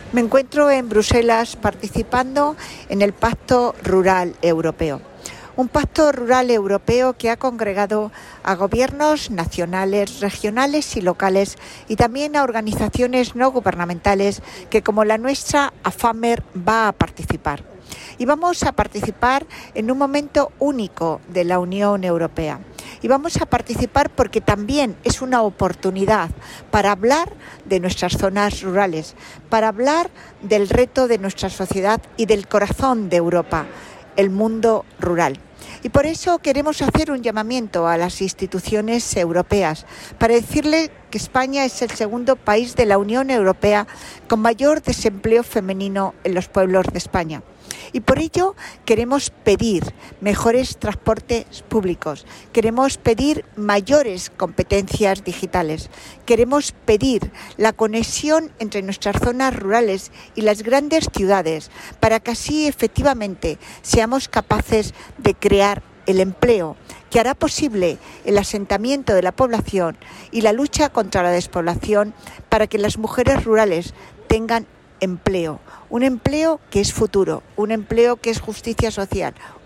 Me encuentro en Bruselas participando en el Pacto Rural Europeo. Un pacto rural europeo que ha congregado a gobiernos nacionales, regionales y locales y también a organizaciones no gubernamentales que, como la nuestra, AFAMER, va a participar. Y vamos a participar en un momento único de la Unión Europea. Y vamos a participar porque también es una oportunidad para hablar de nuestras zonas rurales, para hablar del reto de nuestra sociedad y del corazón de Europa, el mundo rural. Y por eso queremos hacer un llamamiento a las instituciones europeas para decirle que España es el segundo país de la Unión Europea con mayor desempleo femenino en los pueblos de España. Y por ello queremos pedir mejores transportes públicos, queremos pedir mayores competencias digitales, queremos pedir la conexión entre nuestras zonas rurales y las grandes ciudades para que así efectivamente seamos capaces de crear el empleo que hará posible el asentamiento de la población y la lucha contra la despoblación para que las mujeres rurales tengan empleo, un empleo que es futuro, un empleo que es justicia social,